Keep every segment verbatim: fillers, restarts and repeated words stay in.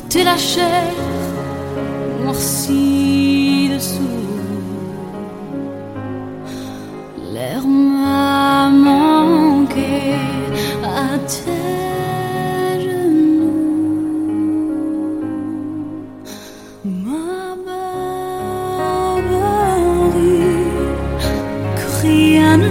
t'es la chair noircie dessous. L'air m'a manqué à tes genoux. Ma barbarie, que rien ne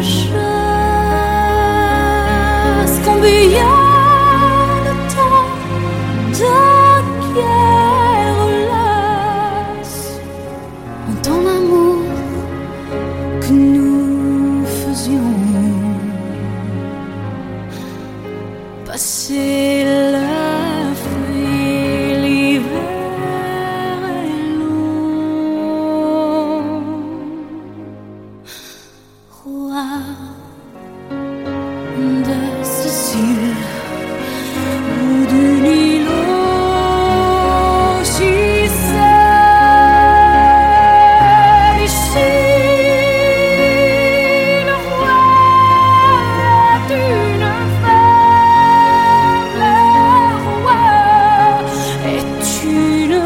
chasse. Combien de temps, de guerre lasse, en ton amour que nous faisions passer la pluie, l'hiver est long. Roi de Sicile ou du Nilo, si c'est ici le roi est une femme, le roi est une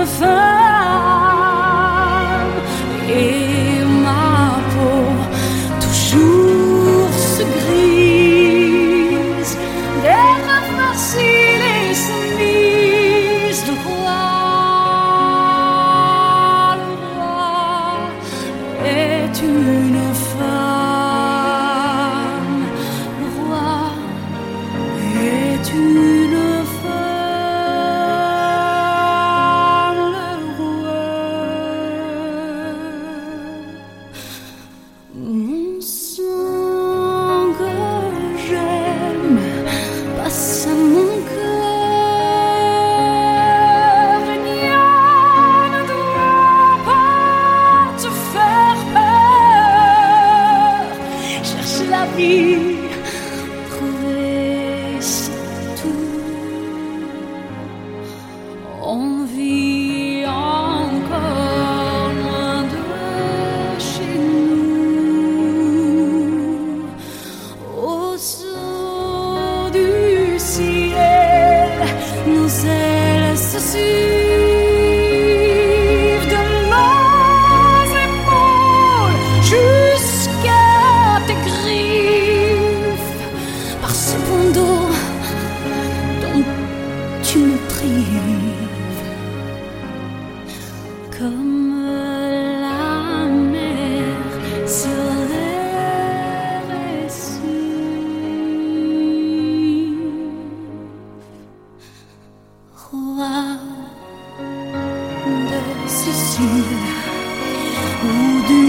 femme, et ma peau toujours se grise, des farcis les chemises. Le roi, le roi est une femme, le roi est une femme, le roi. Mon sang que j'aime passe à mon cœur. Rien ne doit pas te faire peur. Cherche la vie, trouver c'est tout. On vit encore loin de chez nous. Au saut du ciel, nos ailes se suivent de nos épaules jusqu'à tes griffes. Par ce bandeau dont tu me prives, comme la mer sur les récifs. Roi de Sicile ou du